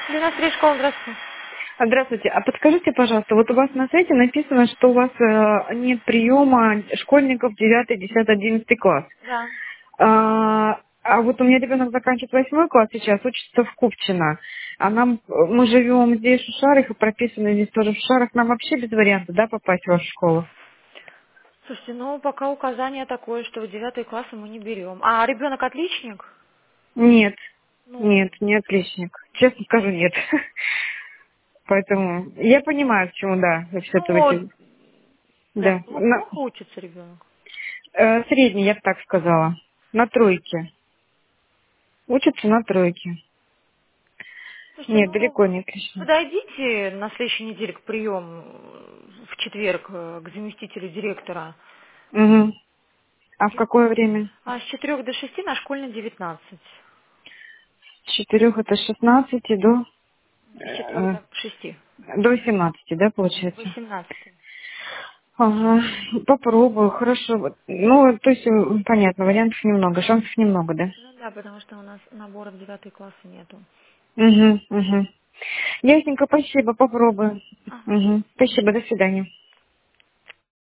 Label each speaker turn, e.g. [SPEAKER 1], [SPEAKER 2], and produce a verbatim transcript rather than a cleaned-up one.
[SPEAKER 1] девяносто три школа, здравствуйте.
[SPEAKER 2] А, Здравствуйте. А подскажите, пожалуйста, вот у вас на сайте написано, что у вас э, нет приема школьников девятый, десятый, одиннадцатый класс.
[SPEAKER 1] Да.
[SPEAKER 2] А, а вот у меня ребенок заканчивает восьмой класс сейчас, учится в Купчино. А нам, мы живем здесь в Шарах и прописаны здесь тоже в Шарах. Нам вообще без варианта, да, попасть в вашу школу?
[SPEAKER 1] Слушайте, ну пока указание такое, что в девятые классы мы не берем. А ребенок отличник?
[SPEAKER 2] Нет,
[SPEAKER 1] Ну,
[SPEAKER 2] нет, не отличник. Честно скажу, нет. Поэтому я понимаю, почему, да, вы
[SPEAKER 1] ну,
[SPEAKER 2] все-таки,
[SPEAKER 1] прям
[SPEAKER 2] да.
[SPEAKER 1] пл-
[SPEAKER 2] На-
[SPEAKER 1] плохо учится ребенок.
[SPEAKER 2] э, средний, я бы так сказала. На тройке. Учится на тройке.
[SPEAKER 1] Слушайте,
[SPEAKER 2] Нет,
[SPEAKER 1] ну
[SPEAKER 2] далеко не отличник.
[SPEAKER 1] подойдите на следующей неделе к приему в четверг э, к заместителю директора.
[SPEAKER 2] Угу. А в какое время?
[SPEAKER 1] А с четырех до шести на школьной девятнадцать.
[SPEAKER 2] С четырех это с шестнадцати до,
[SPEAKER 1] С четырех
[SPEAKER 2] э,
[SPEAKER 1] до шести.
[SPEAKER 2] до семнадцати, да, получается?
[SPEAKER 1] Восемнадцати.
[SPEAKER 2] Ага, попробую, хорошо. Вот. Ну, то есть, м, понятно, вариантов немного, шансов немного, да?
[SPEAKER 1] Ну да, потому что у нас набора в девятые классы нету.
[SPEAKER 2] Угу, угу. Ясненько, спасибо, попробую.
[SPEAKER 1] Ага.
[SPEAKER 2] Угу. Спасибо, до свидания.